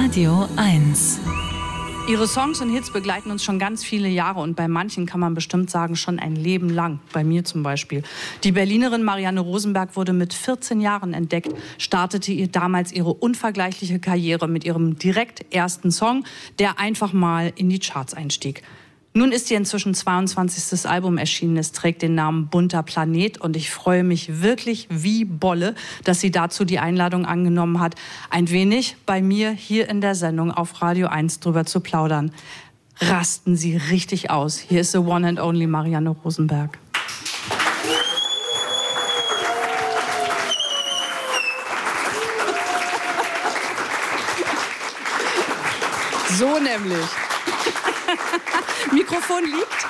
Radio 1. Ihre Songs und Hits begleiten uns schon ganz viele Jahre und bei manchen kann man bestimmt sagen, schon ein Leben lang. Bei mir zum Beispiel. Die Berlinerin Marianne Rosenberg wurde mit 14 Jahren entdeckt, startete ihr damals ihre unvergleichliche Karriere mit ihrem direkt ersten Song, der einfach mal in die Charts einstieg. Nun ist ihr inzwischen 22. Album erschienen. Es trägt den Namen Bunter Planet und ich freue mich wirklich wie Bolle, dass sie dazu die Einladung angenommen hat, ein wenig bei mir hier in der Sendung auf Radio 1 drüber zu plaudern. Rasten Sie richtig aus. Hier ist the one and only Marianne Rosenberg. So nämlich. Mikrofon liegt.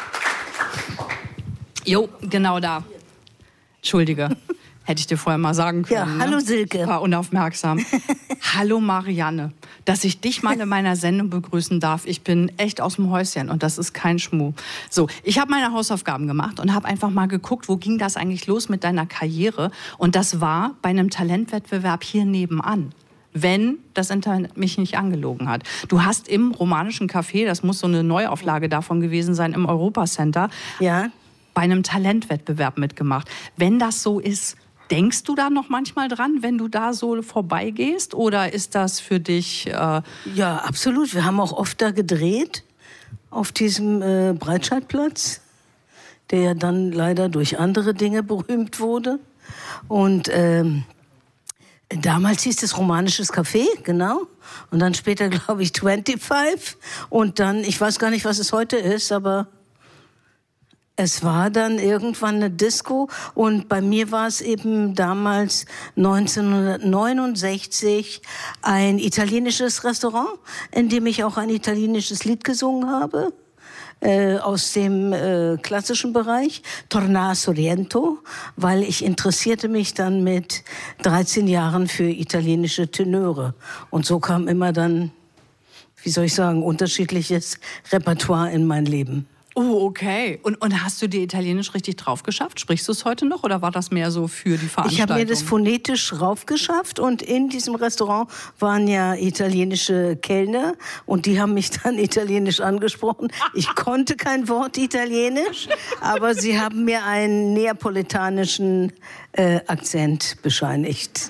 Jo, genau da. Entschuldige, hätte ich dir vorher mal sagen können. Ja, hallo Silke. Ich war unaufmerksam. Hallo Marianne, dass ich dich mal in meiner Sendung begrüßen darf. Ich bin echt aus dem Häuschen und das ist kein Schmuh. So, ich habe meine Hausaufgaben gemacht und habe einfach mal geguckt, wo ging das eigentlich los mit deiner Karriere? Und das war bei einem Talentwettbewerb hier nebenan. Wenn das Internet mich nicht angelogen hat. Du hast im Romanischen Café, das muss so eine Neuauflage davon gewesen sein, im Europacenter, ja, bei einem Talentwettbewerb mitgemacht. Wenn das so ist, denkst du da noch manchmal dran, wenn du da so vorbeigehst? Oder ist das für dich... Ja, absolut. Wir haben auch oft da gedreht, auf diesem Breitscheidplatz, der ja dann leider durch andere Dinge berühmt wurde. Und... damals hieß es Romanisches Café, genau. Und dann später, glaube ich, 25. Und dann, ich weiß gar nicht, was es heute ist, aber es war dann irgendwann eine Disco. Und bei mir war es eben damals 1969 ein italienisches Restaurant, in dem ich auch ein italienisches Lied gesungen habe. Aus dem klassischen Bereich, Torna Sorrento, weil ich interessierte mich dann mit 13 Jahren für italienische Tenöre. Und so kam immer dann, wie soll ich sagen, unterschiedliches Repertoire in mein Leben. Oh, okay. Und hast du dir Italienisch richtig drauf geschafft? Sprichst du es heute noch oder war das mehr so für die Veranstaltung? Ich habe mir das phonetisch drauf geschafft und in diesem Restaurant waren ja italienische Kellner und die haben mich dann italienisch angesprochen. Ich konnte kein Wort Italienisch, aber sie haben mir einen neapolitanischen Akzent bescheinigt.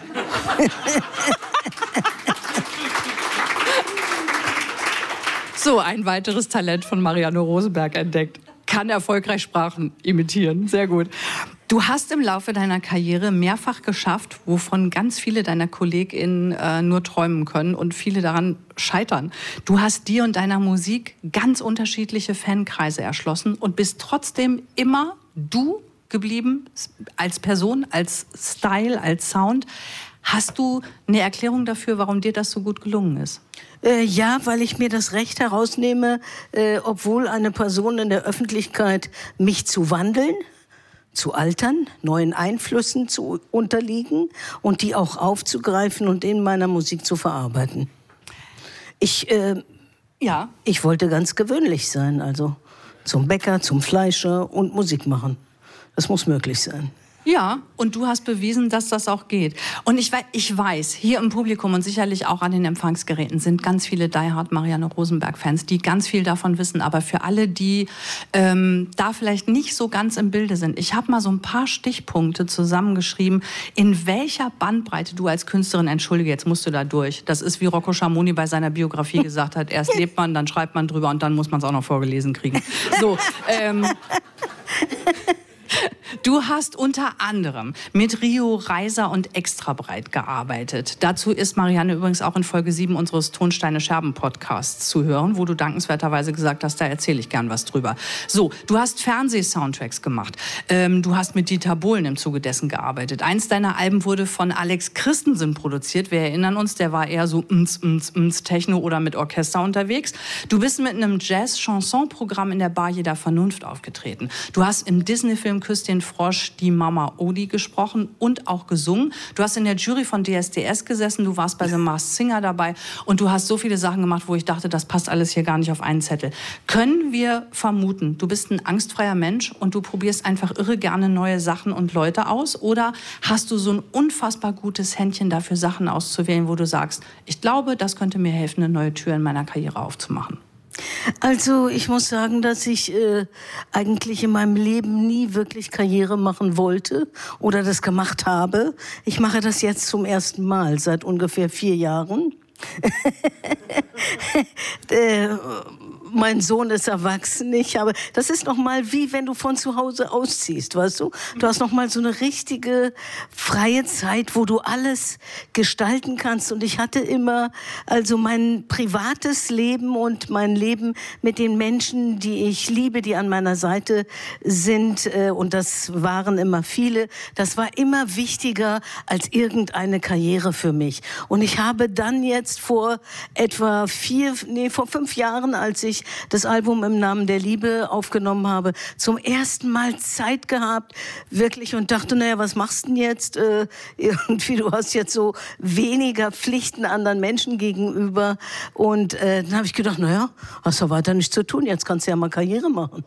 So, ein weiteres Talent von Marianne Rosenberg entdeckt. Kann erfolgreich Sprachen imitieren. Sehr gut. Du hast im Laufe deiner Karriere mehrfach geschafft, wovon ganz viele deiner KollegInnen nur träumen können und viele daran scheitern. Du hast dir und deiner Musik ganz unterschiedliche Fankreise erschlossen und bist trotzdem immer du geblieben, als Person, als Style, als Sound. Hast du eine Erklärung dafür, warum dir das so gut gelungen ist? Ja, weil ich mir das Recht herausnehme, obwohl eine Person in der Öffentlichkeit mich zu wandeln, zu altern, neuen Einflüssen zu unterliegen und die auch aufzugreifen und in meiner Musik zu verarbeiten. Ich wollte ganz gewöhnlich sein, also zum Bäcker, zum Fleischer und Musik machen. Das muss möglich sein. Ja, und du hast bewiesen, dass das auch geht. Und ich weiß, hier im Publikum und sicherlich auch an den Empfangsgeräten sind ganz viele Die Hard Marianne Rosenberg-Fans, die ganz viel davon wissen. Aber für alle, die da vielleicht nicht so ganz im Bilde sind, ich habe mal so ein paar Stichpunkte zusammengeschrieben, in welcher Bandbreite du als Künstlerin, entschuldige, jetzt musst du da durch. Das ist, wie Rocco Schamoni bei seiner Biografie gesagt hat, erst lebt man, dann schreibt man drüber und dann muss man es auch noch vorgelesen kriegen. So, du hast unter anderem mit Rio Reiser und Extrabreit gearbeitet. Dazu ist Marianne übrigens auch in Folge 7 unseres Tonsteine Scherben Podcasts zu hören, wo du dankenswerterweise gesagt hast, da erzähle ich gern was drüber. So, du hast Fernseh-Soundtracks gemacht. Du hast mit Dieter Bohlen im Zuge dessen gearbeitet. Eins deiner Alben wurde von Alex Christensen produziert. Wir erinnern uns, der war eher so Techno oder mit Orchester unterwegs. Du bist mit einem Jazz-Chanson-Programm in der Bar Jeder Vernunft aufgetreten. Du hast im Disney-Film Küss den den Frosch, die Mama Odi gesprochen und auch gesungen. Du hast in der Jury von DSDS gesessen, du warst bei The Masked Singer dabei und du hast so viele Sachen gemacht, wo ich dachte, das passt alles hier gar nicht auf einen Zettel. Können wir vermuten, du bist ein angstfreier Mensch und du probierst einfach irre gerne neue Sachen und Leute aus? Oder hast du so ein unfassbar gutes Händchen dafür, Sachen auszuwählen, wo du sagst, ich glaube, das könnte mir helfen, eine neue Tür in meiner Karriere aufzumachen? Also ich muss sagen, dass ich eigentlich in meinem Leben nie wirklich Karriere machen wollte oder das gemacht habe. Ich mache das jetzt zum ersten Mal, seit ungefähr 4 Jahren. Mein Sohn ist erwachsen, das ist noch mal wie wenn du von zu Hause ausziehst, weißt du? Du hast noch mal so eine richtige freie Zeit, wo du alles gestalten kannst. Und ich hatte immer also mein privates Leben und mein Leben mit den Menschen, die ich liebe, die an meiner Seite sind, und das waren immer viele. Das war immer wichtiger als irgendeine Karriere für mich. Und ich habe dann jetzt vor 5 Jahren, als ich das Album Im Namen der Liebe aufgenommen habe, zum ersten Mal Zeit gehabt, wirklich, und dachte, naja, was machst du denn jetzt? Irgendwie, du hast jetzt so weniger Pflichten anderen Menschen gegenüber. Und dann habe ich gedacht, naja, hast du weiter nichts zu tun, jetzt kannst du ja mal Karriere machen.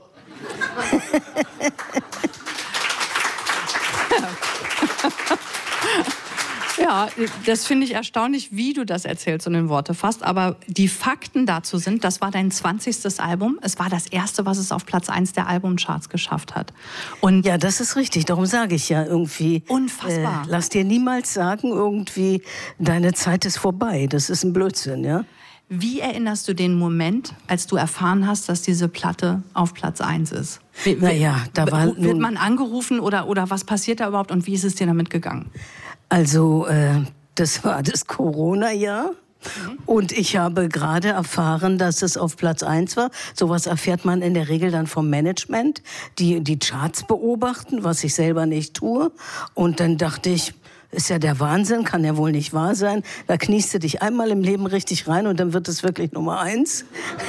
Ja, das finde ich erstaunlich, wie du das erzählst und in Worte fasst. Aber die Fakten dazu sind, das war dein 20. Album. Es war das erste, was es auf Platz 1 der Albumcharts geschafft hat. Und ja, das ist richtig. Darum sage ich ja irgendwie. Unfassbar. Lass dir niemals sagen, irgendwie, deine Zeit ist vorbei. Das ist ein Blödsinn, ja? Wie erinnerst du den Moment, als du erfahren hast, dass diese Platte auf Platz 1 ist? Naja, da war wird man angerufen oder was passiert da überhaupt und wie ist es dir damit gegangen? Also, das war das Corona-Jahr. Und ich habe gerade erfahren, dass es auf Platz 1 war. Sowas erfährt man in der Regel dann vom Management, die Charts beobachten, was ich selber nicht tue. Und dann dachte ich, ist ja der Wahnsinn, kann ja wohl nicht wahr sein. Da kniest du dich einmal im Leben richtig rein und dann wird es wirklich Nummer 1.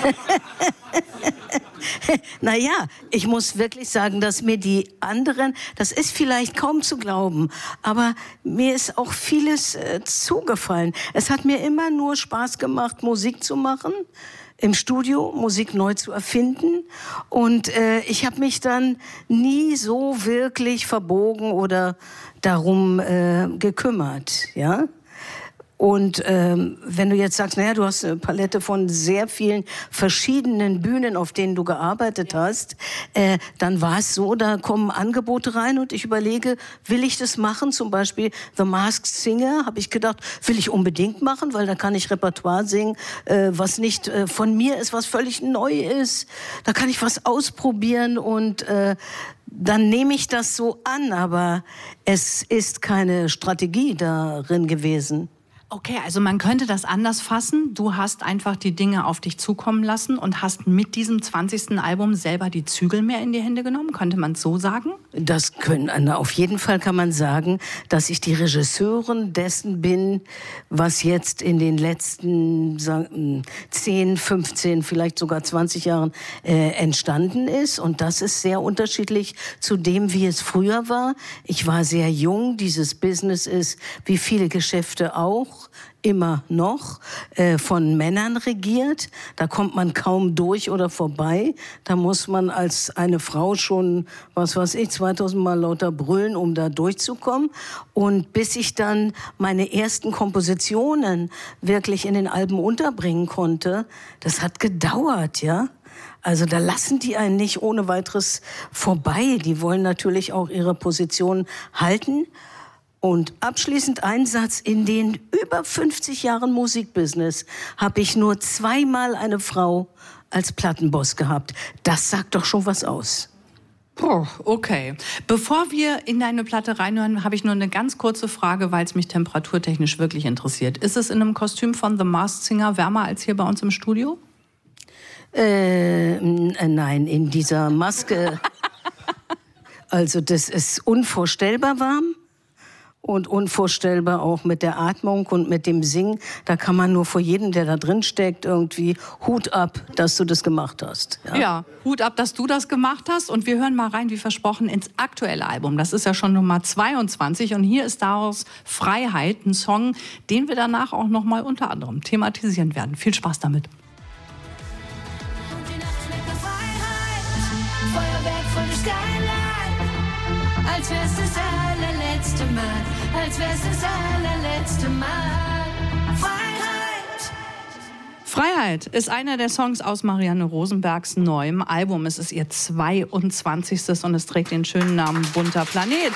Naja, ich muss wirklich sagen, dass mir die anderen, das ist vielleicht kaum zu glauben, aber mir ist auch vieles zugefallen. Es hat mir immer nur Spaß gemacht, Musik zu machen, im Studio Musik neu zu erfinden. Und ich habe mich dann nie so wirklich verbogen oder darum gekümmert, ja. Und wenn du jetzt sagst, naja, du hast eine Palette von sehr vielen verschiedenen Bühnen, auf denen du gearbeitet hast, dann war es so, da kommen Angebote rein und ich überlege, will ich das machen? Zum Beispiel The Masked Singer, habe ich gedacht, will ich unbedingt machen, weil da kann ich Repertoire singen, was nicht von mir ist, was völlig neu ist. Da kann ich was ausprobieren und dann nehme ich das so an, aber es ist keine Strategie darin gewesen. Okay, also man könnte das anders fassen. Du hast einfach die Dinge auf dich zukommen lassen und hast mit diesem 20. Album selber die Zügel mehr in die Hände genommen. Könnte man es so sagen? Auf jeden Fall kann man sagen, dass ich die Regisseurin dessen bin, was jetzt in den letzten 10, 15, vielleicht sogar 20 Jahren entstanden ist. Und das ist sehr unterschiedlich zu dem, wie es früher war. Ich war sehr jung. Dieses Business ist, wie viele Geschäfte auch, immer noch von Männern regiert. Da kommt man kaum durch oder vorbei. Da muss man als eine Frau schon, 2000 Mal lauter brüllen, um da durchzukommen. Und bis ich dann meine ersten Kompositionen wirklich in den Alben unterbringen konnte, das hat gedauert, ja. Also da lassen die einen nicht ohne weiteres vorbei. Die wollen natürlich auch ihre Position halten. Und abschließend ein Satz: In den über 50 Jahren Musikbusiness habe ich nur 2-mal eine Frau als Plattenboss gehabt. Das sagt doch schon was aus. Okay. Bevor wir in deine Platte reinhören, habe ich nur eine ganz kurze Frage, weil es mich temperaturtechnisch wirklich interessiert. Ist es in einem Kostüm von The Masked Singer wärmer als hier bei uns im Studio? Nein, in dieser Maske. Also das ist unvorstellbar warm. und unvorstellbar auch mit der Atmung und mit dem Singen. Da kann man nur vor jedem, der da drin steckt, irgendwie Hut ab, dass du das gemacht hast. Ja, Hut ab, dass du das gemacht hast. Und wir hören mal rein, wie versprochen, ins aktuelle Album. Das ist ja schon Nummer 22 und hier ist daraus Freiheit, ein Song, den wir danach auch noch mal unter anderem thematisieren werden. Viel Spaß damit. Als wär's das allerletzte Mal, als wär's das allerletzte Mal. Freiheit! Freiheit ist einer der Songs aus Marianne Rosenbergs neuem Album. Es ist ihr 22. und es trägt den schönen Namen Bunter Planet.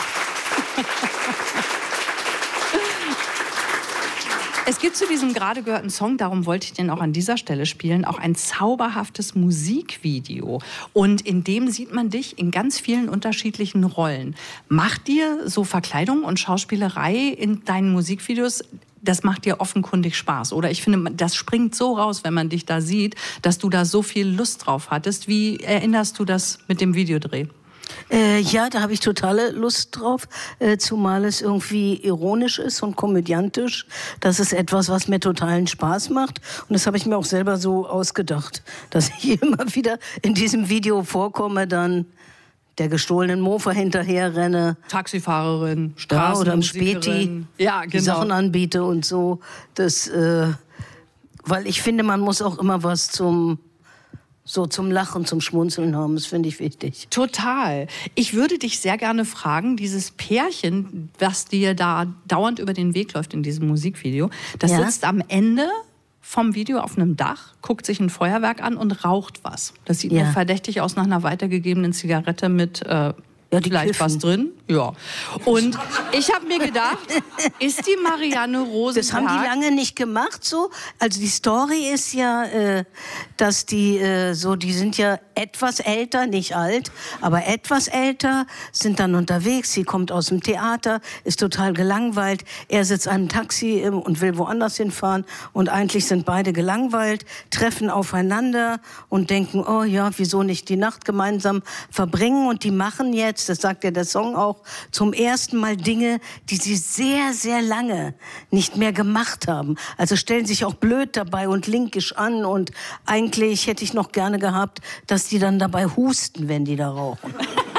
Es gibt zu diesem gerade gehörten Song, darum wollte ich den auch an dieser Stelle spielen, auch ein zauberhaftes Musikvideo. Und in dem sieht man dich in ganz vielen unterschiedlichen Rollen. Macht dir so Verkleidung und Schauspielerei in deinen Musikvideos, das macht dir offenkundig Spaß? Oder ich finde, das springt so raus, wenn man dich da sieht, dass du da so viel Lust drauf hattest. Wie erinnerst du das mit dem Videodreh? Ja, da habe ich totale Lust drauf, zumal es irgendwie ironisch ist und komödiantisch. Das ist etwas, was mir totalen Spaß macht. Und das habe ich mir auch selber so ausgedacht, dass ich immer wieder in diesem Video vorkomme, dann der gestohlenen Mofa hinterher renne. Taxifahrerin, Straßenmusikerin. Oder im Späti, ja, genau. Die Sachen anbiete und so. Das, weil ich finde, man muss auch immer was zum Lachen, zum Schmunzeln haben. Das finde ich wichtig. Total. Ich würde dich sehr gerne fragen, dieses Pärchen, was dir da dauernd über den Weg läuft in diesem Musikvideo, das sitzt am Ende vom Video auf einem Dach, guckt sich ein Feuerwerk an und raucht was. Das sieht mir verdächtig aus nach einer weitergegebenen Zigarette mit vielleicht was drin. Ja. Und ich habe mir gedacht, ist die Marianne Rosenberg... Das haben die lange nicht gemacht so. Also die Story ist ja, dass die sind ja etwas älter, nicht alt, aber etwas älter, sind dann unterwegs. Sie kommt aus dem Theater, ist total gelangweilt. Er sitzt an einem Taxi und will woanders hinfahren. Und eigentlich sind beide gelangweilt, treffen aufeinander und denken, oh ja, wieso nicht die Nacht gemeinsam verbringen? Und die machen jetzt, das sagt ja der Song auch, zum ersten Mal Dinge, die sie sehr, sehr lange nicht mehr gemacht haben. Also stellen sich auch blöd dabei und linkisch an. Und eigentlich hätte ich noch gerne gehabt, dass die dann dabei husten, wenn die da rauchen.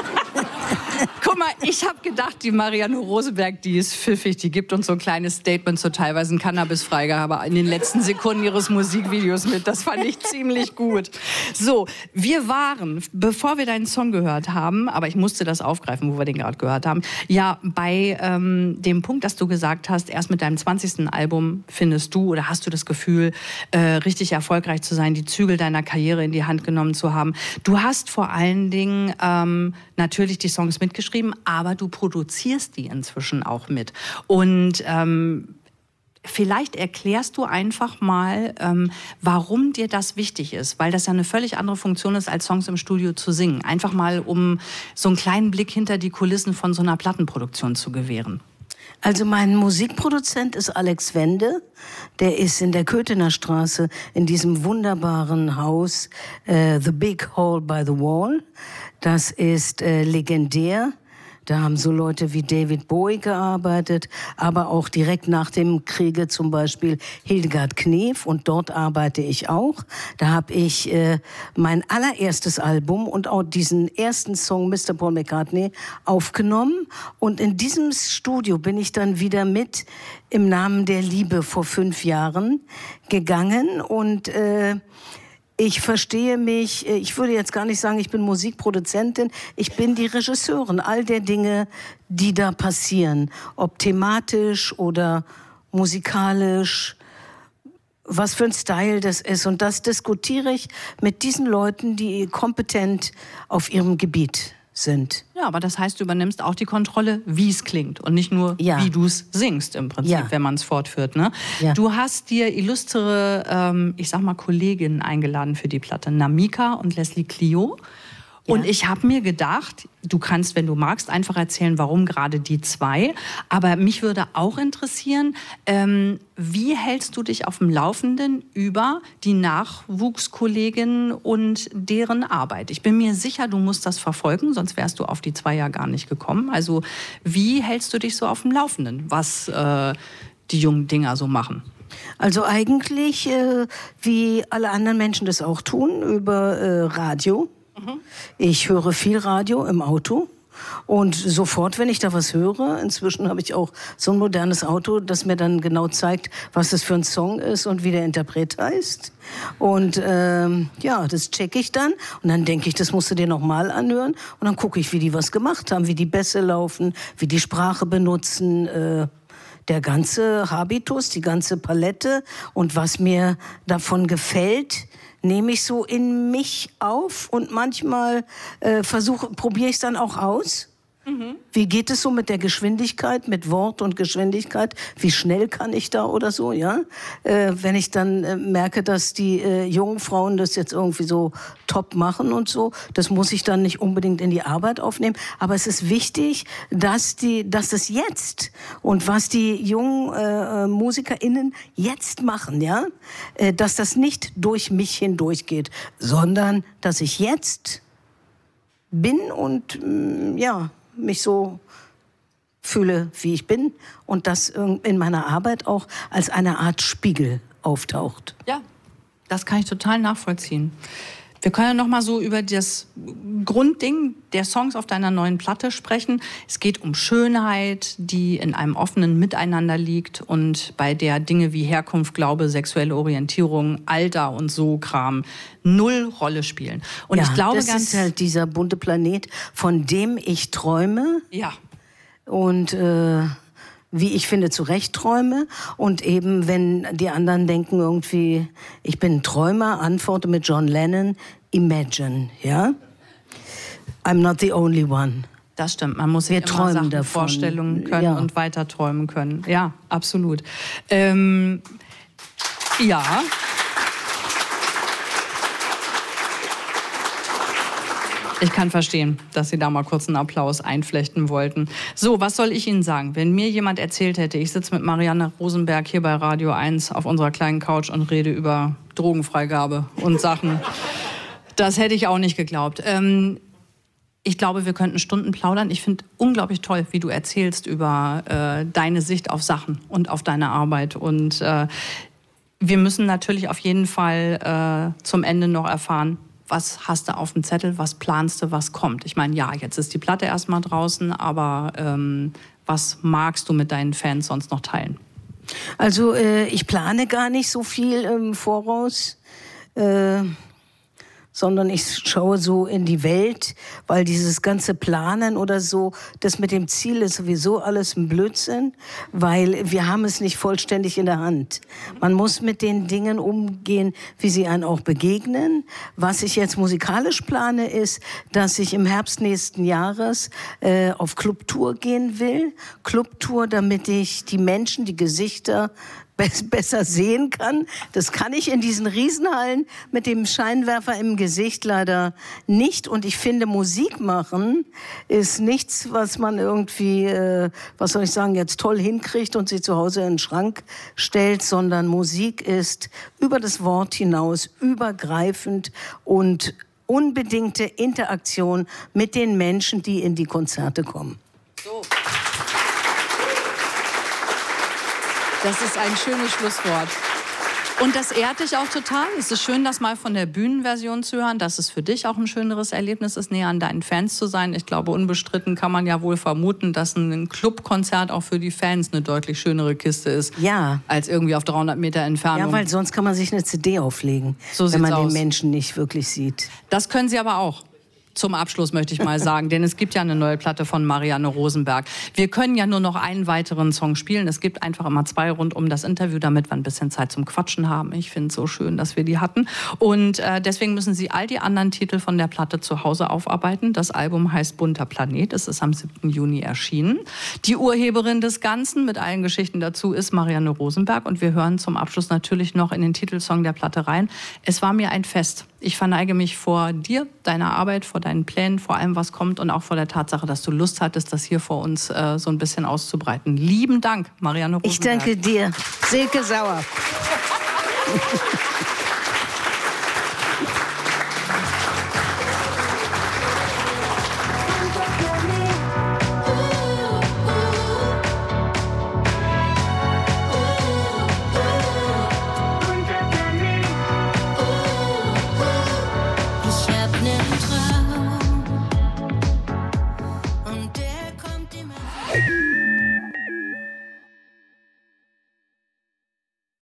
Guck mal, ich habe gedacht, die Marianne Rosenberg, die ist pfiffig, die gibt uns so ein kleines Statement zur teilweise Cannabisfreigabe in den letzten Sekunden ihres Musikvideos mit. Das fand ich ziemlich gut. So, wir waren, bevor wir deinen Song gehört haben, aber ich musste das aufgreifen, wo wir den gerade gehört haben, ja, bei dem Punkt, dass du gesagt hast, erst mit deinem 20. Album findest du oder hast du das Gefühl, richtig erfolgreich zu sein, die Zügel deiner Karriere in die Hand genommen zu haben. Du hast vor allen Dingen natürlich die Songs mitgeschrieben, aber du produzierst die inzwischen auch mit. Und vielleicht erklärst du einfach mal, warum dir das wichtig ist, weil das ja eine völlig andere Funktion ist, als Songs im Studio zu singen. Einfach mal, um so einen kleinen Blick hinter die Kulissen von so einer Plattenproduktion zu gewähren. Also mein Musikproduzent ist Alex Wende. Der ist in der Köthener Straße in diesem wunderbaren Haus The Big Hall by the Wall. Das ist legendär. Da haben so Leute wie David Bowie gearbeitet, aber auch direkt nach dem Kriege zum Beispiel Hildegard Knef, und dort arbeite ich auch. Da habe ich mein allererstes Album und auch diesen ersten Song Mr. Paul McCartney aufgenommen, und in diesem Studio bin ich dann wieder mit im Namen der Liebe vor 5 Jahren gegangen, und ich verstehe mich, ich würde jetzt gar nicht sagen, ich bin Musikproduzentin, ich bin die Regisseurin all der Dinge, die da passieren. Ob thematisch oder musikalisch, was für ein Style das ist. Und das diskutiere ich mit diesen Leuten, die kompetent auf ihrem Gebiet sind. Ja, aber das heißt, du übernimmst auch die Kontrolle, wie es klingt und nicht nur, wie du es singst im Prinzip, wenn man es fortführt. Ne? Ja. Du hast dir illustre, ich sag mal, Kolleginnen eingeladen für die Platte, Namika und Leslie Clio. Und ich habe mir gedacht, du kannst, wenn du magst, einfach erzählen, warum gerade die 2. Aber mich würde auch interessieren, wie hältst du dich auf dem Laufenden über die Nachwuchskolleginnen und deren Arbeit? Ich bin mir sicher, du musst das verfolgen, sonst wärst du auf die 2 ja gar nicht gekommen. Also wie hältst du dich so auf dem Laufenden, was die jungen Dinger so machen? Also eigentlich, wie alle anderen Menschen das auch tun, über Radio. Ich höre viel Radio im Auto und sofort, wenn ich da was höre, inzwischen habe ich auch so ein modernes Auto, das mir dann genau zeigt, was das für ein Song ist und wie der Interpret heißt. Und das checke ich dann und dann denke ich, das musst du dir nochmal anhören und dann gucke ich, wie die was gemacht haben, wie die Bässe laufen, wie die Sprache benutzen, der ganze Habitus, die ganze Palette und was mir davon gefällt, nehme ich so in mich auf und manchmal probiere ich es dann auch aus. Wie geht es so mit der Geschwindigkeit, mit Wort und Geschwindigkeit? Wie schnell kann ich da oder so, ja? Wenn ich dann merke, dass die jungen Frauen das jetzt irgendwie so top machen und so, das muss ich dann nicht unbedingt in die Arbeit aufnehmen. Aber es ist wichtig, dass das jetzt und was die jungen MusikerInnen jetzt machen, ja? Dass das nicht durch mich hindurch geht, sondern dass ich jetzt bin und mich so fühle, wie ich bin und das in meiner Arbeit auch als eine Art Spiegel auftaucht. Ja, das kann ich total nachvollziehen. Wir können ja noch mal so über das Grundding der Songs auf deiner neuen Platte sprechen. Es geht um Schönheit, die in einem offenen Miteinander liegt und bei der Dinge wie Herkunft, Glaube, sexuelle Orientierung, Alter und so Kram 0 Rolle spielen. Und ich glaube, das ist halt dieser bunte Planet, von dem ich träume. Ja. Und wie ich finde, zu Recht träume. Und eben, wenn die anderen denken irgendwie, ich bin ein Träumer, antworte mit John Lennon, imagine, ja? I'm not the only one. Das stimmt, man muss sich immer Sachen, davon. Vorstellungen können und weiter träumen können. Ja, absolut. Ja. Ich kann verstehen, dass Sie da mal kurz einen Applaus einflechten wollten. So, was soll ich Ihnen sagen? Wenn mir jemand erzählt hätte, ich sitze mit Marianne Rosenberg hier bei Radio 1 auf unserer kleinen Couch und rede über Drogenfreigabe und Sachen, das hätte ich auch nicht geglaubt. Ich glaube, wir könnten Stunden plaudern. Ich finde unglaublich toll, wie du erzählst über deine Sicht auf Sachen und auf deine Arbeit. Und wir müssen natürlich auf jeden Fall zum Ende noch erfahren, was hast du auf dem Zettel, was planst du, was kommt? Ich meine, ja, jetzt ist die Platte erstmal draußen, aber was magst du mit deinen Fans sonst noch teilen? Also ich plane gar nicht so viel im Voraus, sondern ich schaue so in die Welt, weil dieses ganze Planen oder so, das mit dem Ziel ist sowieso alles ein Blödsinn, weil wir haben es nicht vollständig in der Hand. Man muss mit den Dingen umgehen, wie sie einem auch begegnen. Was ich jetzt musikalisch plane, ist, dass ich im Herbst nächsten Jahres auf Clubtour gehen will. Clubtour, damit ich die Menschen, die Gesichter besser sehen kann. Das kann ich in diesen Riesenhallen mit dem Scheinwerfer im Gesicht leider nicht. Und ich finde, Musik machen ist nichts, was man irgendwie, was soll ich sagen, jetzt toll hinkriegt und sie zu Hause in den Schrank stellt, sondern Musik ist über das Wort hinaus übergreifend und unbedingte Interaktion mit den Menschen, die in die Konzerte kommen. So. Das ist ein schönes Schlusswort. Und das ehrt dich auch total. Es ist schön, das mal von der Bühnenversion zu hören, dass es für dich auch ein schöneres Erlebnis ist, näher an deinen Fans zu sein. Ich glaube, unbestritten kann man ja wohl vermuten, dass ein Clubkonzert auch für die Fans eine deutlich schönere Kiste ist, als irgendwie auf 300 Meter Entfernung. Ja, weil sonst kann man sich eine CD auflegen, so wenn man den Menschen nicht wirklich sieht. Das können sie aber auch. Zum Abschluss möchte ich mal sagen, denn es gibt ja eine neue Platte von Marianne Rosenberg. Wir können ja nur noch einen weiteren Song spielen. Es gibt einfach immer 2 rund um das Interview, damit wir ein bisschen Zeit zum Quatschen haben. Ich finde es so schön, dass wir die hatten. Und deswegen müssen Sie all die anderen Titel von der Platte zu Hause aufarbeiten. Das Album heißt Bunter Planet. Es ist am 7. Juni erschienen. Die Urheberin des Ganzen mit allen Geschichten dazu ist Marianne Rosenberg. Und wir hören zum Abschluss natürlich noch in den Titelsong der Platte rein. Es war mir ein Fest. Ich verneige mich vor dir, deiner Arbeit, vor deinen Plänen, vor allem, was kommt und auch vor der Tatsache, dass du Lust hattest, das hier vor uns so ein bisschen auszubreiten. Lieben Dank, Marianne Rosenberg. Ich danke dir. Silke Sauer.